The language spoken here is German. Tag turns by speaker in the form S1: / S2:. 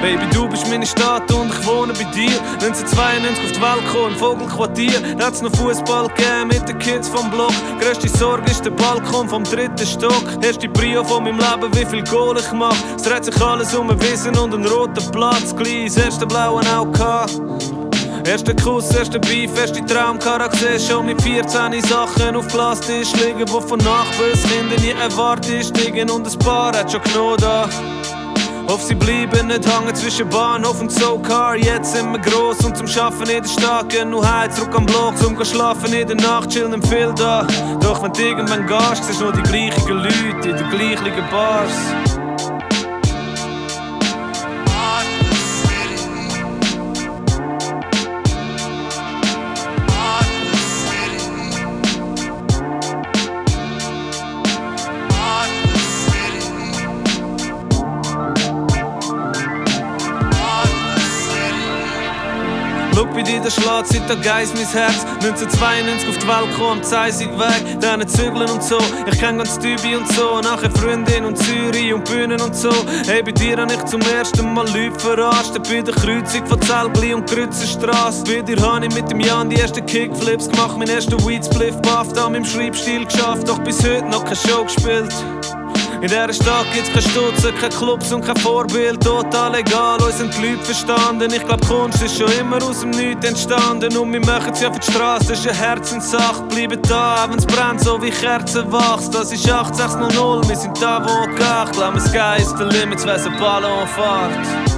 S1: Baby, du bist meine Stadt und ich wohne bei dir. 1992 auf die Welt gekommen, Vogelquartier. Da hat's noch Fußball gegeben mit den Kids vom Block. Grösste Sorge ist der Balkon vom 3. Stock. Erste Brio von meinem Leben, wie viel Goal ich mach. Es dreht sich alles um ein Wissen und einen roten Platz. Gleich das erste blaue Auge. Erster Kuss, erster Beef, erste Traumkara gesehen. Schon mit 14 Sachen auf Glastisch liegen, wo von Nachbarskinder nie erwartet liegen. Und ein Paar hat schon genommen da. Hoff sie bleiben nicht hängen zwischen Bahnhof und SoCar. Jetzt sind wir gross und zum Schaffen in der Stadt. Gehen nur heim, zurück am Block, zum schlafen in der Nacht, chillen viel da. Doch wenn du irgendwann gehst, siehst du nur die gleichen Leute in den gleichen Bars. Schau, bei dir, der schlägt seit der Geist mein Herz. 1992 auf die Welt gekommen, am Zeisigweg, dann Zügeln und so. Ich kenn ganz Tübi und so, nachher Freundin und Zürich und Bühnen und so. Hey, bei dir hab ich zum ersten Mal Leute verarscht. Bei der Kreuzung von Zelgli und Grützenstrasse. Bei dir hab ich mit dem Jan die ersten Kickflips gemacht, meinen ersten Weedspliff bufft, an meinem Schreibstil geschafft, doch bis heute noch keine Show gespielt. In dieser Stadt gibt's keine Stutzen, keine Clubs und kein Vorbild. Total egal, uns sind die Leute verstanden. Ich glaub, Kunst ist schon immer aus dem Nichts entstanden. Und wir machen's ja für die Straße, das ist eine Herzenssache. Bleiben da, auch wenn's brennt, so wie Kerzen wachst. Das ist 8600, wir sind da, wo geht. Glaub mir, Sky ist der Limit, wenn's ein Ballon fährt.